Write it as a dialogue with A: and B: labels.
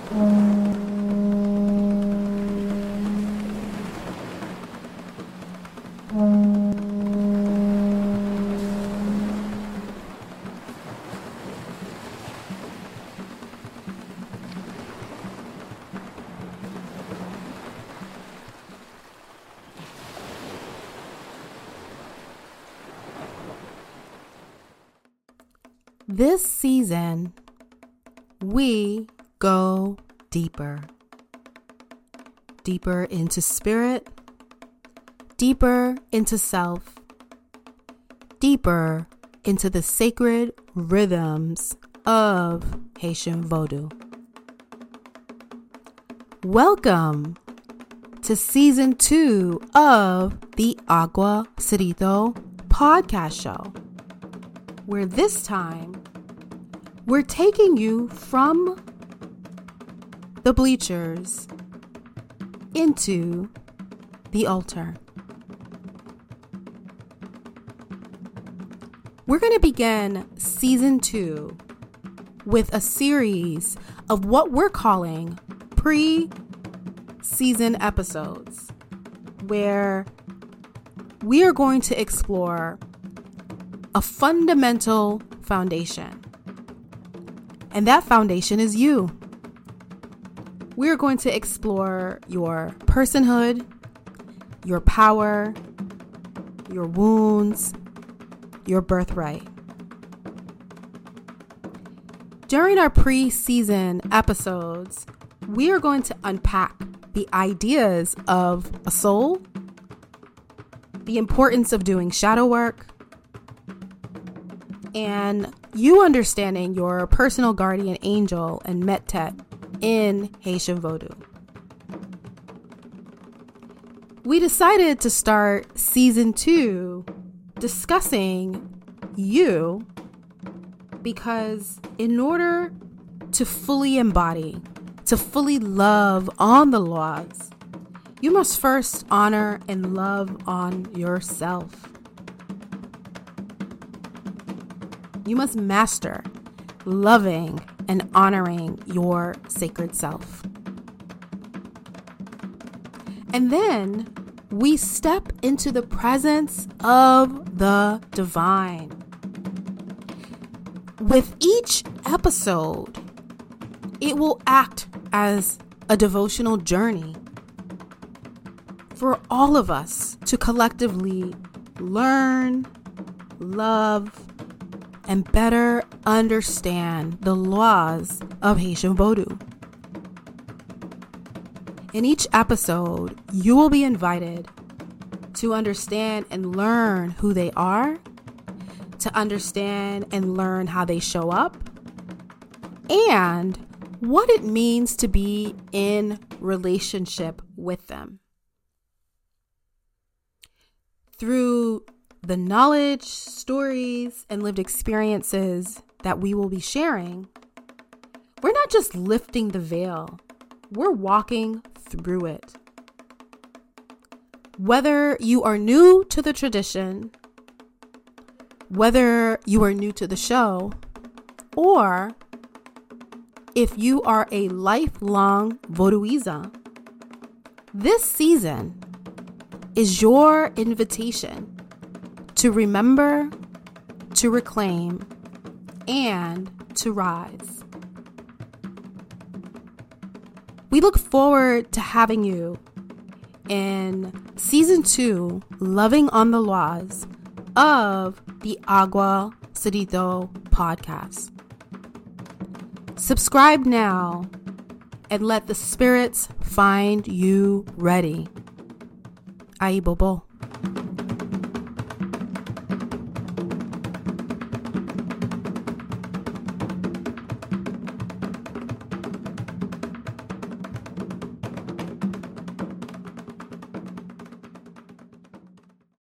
A: This season, we go deeper. Deeper into spirit, deeper into self, deeper into the sacred rhythms of Haitian Vodou. Welcome to season 2 of the Agua Cerrito podcast show, where this time we're taking you from the bleachers into the altar. We're going to begin season 2 with a series of what we're calling pre-season episodes, where we are going to explore a fundamental foundation. And that foundation is you. We're going to explore your personhood, your power, your wounds, your birthright. During our pre-season episodes, we are going to unpack the ideas of a soul, the importance of doing shadow work, and you understanding your personal guardian angel and Metet in Haitian Vodou. We decided to start season 2 discussing you because in order to fully embody, to fully love on the laws, you must first honor and love on yourself. You must master loving and honoring your sacred self. And then we step into the presence of the divine. With each episode, it will act as a devotional journey for all of us to collectively learn, love, and better understand the laws of Haitian Vodou. In each episode, you will be invited to understand and learn who they are, to understand and learn how they show up, and what it means to be in relationship with them. Through the knowledge, stories, and lived experiences that we will be sharing, we're not just lifting the veil, we're walking through it. Whether you are new to the tradition, whether you are new to the show, or if you are a lifelong Vodouisa, this season is your invitation to remember, to reclaim, and to rise. We look forward to having you in season 2, Loving on the Laws of the Agua Cerrito podcast. Subscribe now and let the spirits find you ready. Ayi bobo.